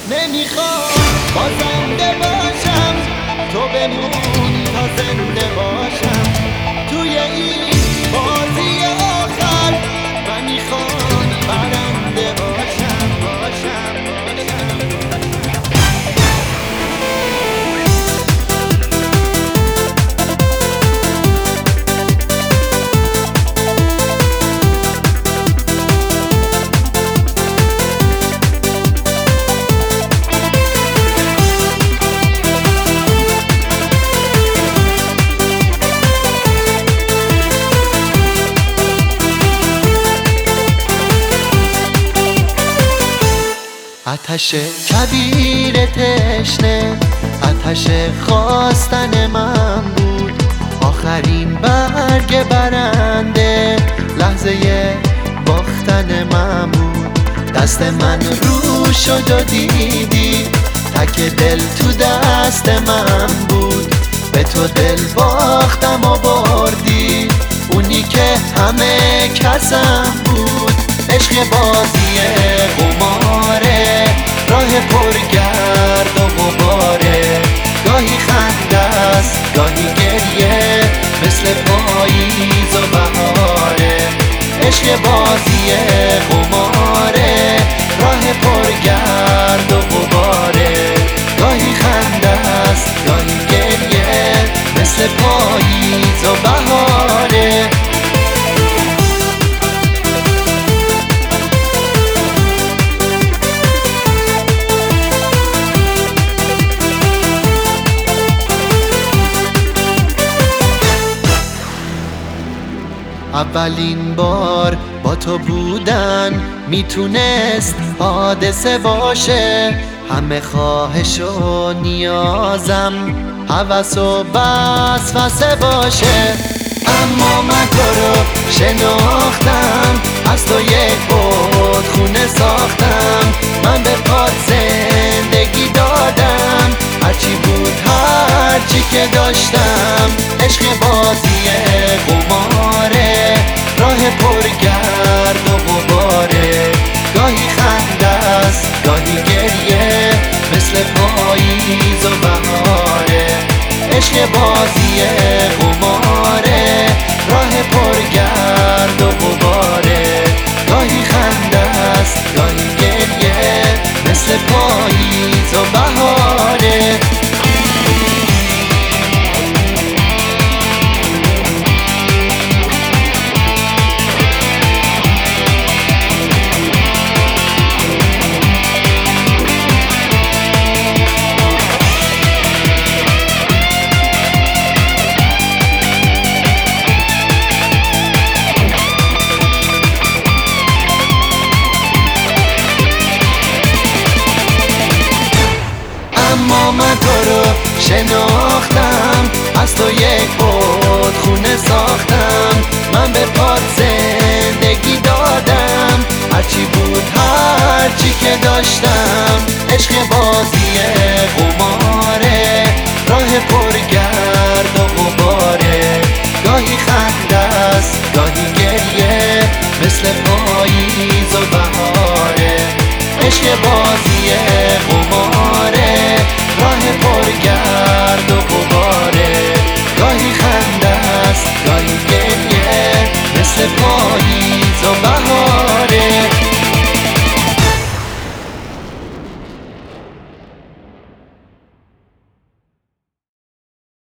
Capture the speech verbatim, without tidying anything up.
نمیخوام بازنده باشم، تو بمون تا زنده باشم. توی این بازی آخر من میخوام برنده باشم باشم باشم. آتش کبیر تشنه، آتش خواستن من بود. آخرین برگ برنده لحظه باختن من بود. دست من رو شد و دیدی تک دل تو دست من بود. به تو دل باختم و بردی اونی که همه کسم بود. عشق بازی قماره، راه پرگرد و غباره. گاهی خنده است گاهی گریه، مثل پاییز و بهاره. عشق بازی قماره، راه پرگرد و غباره. گاهی خنده است گاهی گریه، مثل پاییز و بهاره. اولین بار با تو بودن میتونست حادثه باشه. همه خواهش و نیازم هوس و وسوسه باشه. اما من تو رو شناختم، از تو یک بود خونه ساختم. من به پات زندگی دادم، هرچی بود هرچی که داشتم. عشق بازی قماره، راه پرگرد و غباره. گاهی خنده است گاهی گریه، مثل پاییز و بهاره. عشق بازی قماره، راه پرگرد و غباره. گاهی خنده است گاهی گریه، مثل پاییز و بهاره. اما من تو رو شناختم، از تو یک بود خونه ساختم. من به پات زندگی دادم، هرچی بود هرچی که داشتم. عشق بازی قماره، راه پرگرد و غباره. گاهی خنده است گاهی گریه، مثل پاییز و بهاره. عشق بازی قماره، راه پرگرد و غباره. گاهی خنده است گاهی گریه، مثل پاییز